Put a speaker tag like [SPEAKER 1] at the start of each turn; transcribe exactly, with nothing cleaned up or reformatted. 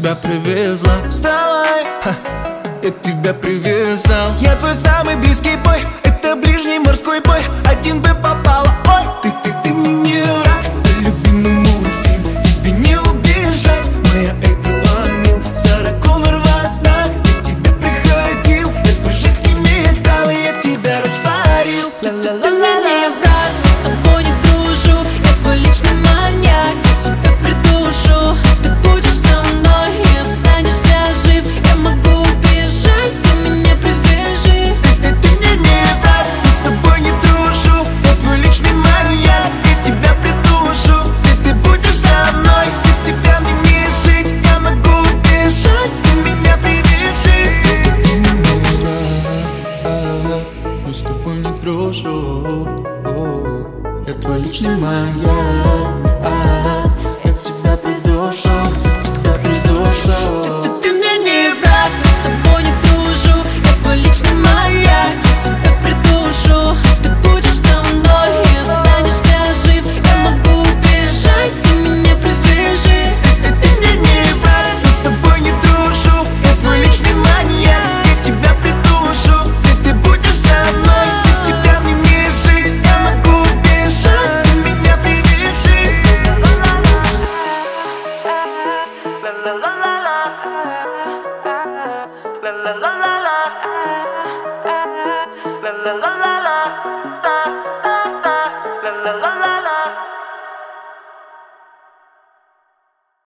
[SPEAKER 1] тебя привезла. Вставай, ха, я тебя привязал. Я твой самый близкий бой, это ближний морской бой. Один бы попала, ой, ты, ты, ты мне не враг. Ты любимый мой фильм, тебе не убежать. Моя Эйприл Ламил, Сара Коннор во снах. Я тебе приходил, я твой жидкий металл, и я тебя растворил.
[SPEAKER 2] Ты, ты, ты мне не враг, с тобой не дружу. Я твой личный маньяк, я тебя придушу. Ты будешь со мной и останешься жив. Я могу убежать, ты меня привяжи.
[SPEAKER 1] Ты, ты, ты мне не враг, я с тобой не дружу. Я твой личный маньяк, я тебя придушу. Ты, ты будешь со мной, без тебя мне не жить. Я могу убежать, ты меня привяжи. Ты, ты, ты мне не враг, я с тобой не дружу. Я твой личный маньяк, я тебя придушу, тебя придушу.
[SPEAKER 2] Ты, ты, ты мне не враг, я с тобой не дружу. Я твой личный маньяк, я тебя придушу. Ты будешь со мной и останешься жив. Я могу убежать, ты меня привяжи.
[SPEAKER 1] Ты, ты мне не враг, я с тобой не дружу. Я твой личный маньяк, я тебя придушу. Ты, ты будешь со мной, без тебя мне не жить. Я могу убежать, ты меня привяжи. Ла-ла-ла-ла-ла. Ла-ла-ла-ла-ла. Ла-ла-ла-ла-ла. Ла-ла-ла-ла-ла.